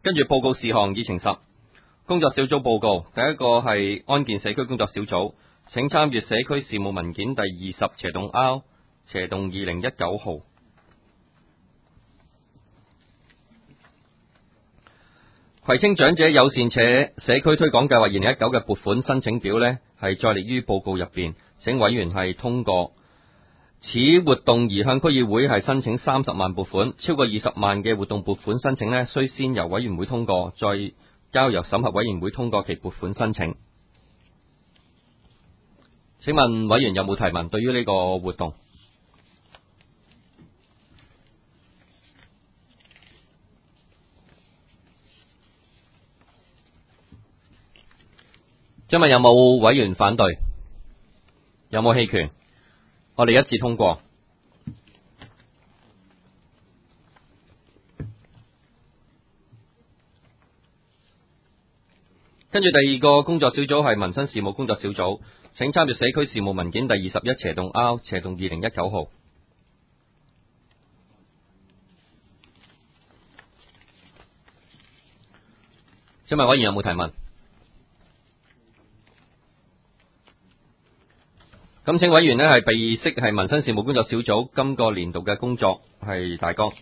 跟住報告事項議程10，工作小組報告。第一個係安健社區工作小組，請參閱社區事務文件第20/R/2019號。葵青長者友善且社區推廣計劃2019嘅撥款申請表呢，係載列於報告入邊，請委員係通過。此活動而向區議會係申請30萬撥款，超過20萬嘅活動撥款申請呢，須先由委員會通過，再交由審核委員會通過其撥款申請。請問委員有冇提問？對於呢個活動，請問有冇委員反對？有冇棄權？我哋一致通過。跟住第二個工作小組係民生事務工作小組，請參閱社區事務文件第21/R/2019號。請問委員有冇提問？咁請委員呢係備悉係民生事務工作小組今個年度嘅工作係大綱。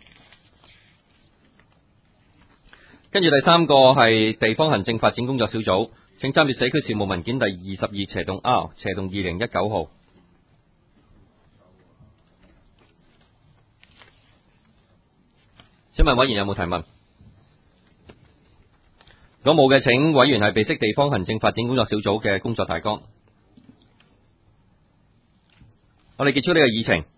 跟住第三個係地方行政發展工作小組，請參閱社區事務文件第22/R/2019號。請問委員有冇提問？如果冇嘅，請委員係備悉地方行政發展工作小組嘅工作大綱。我哋結束呢個議程。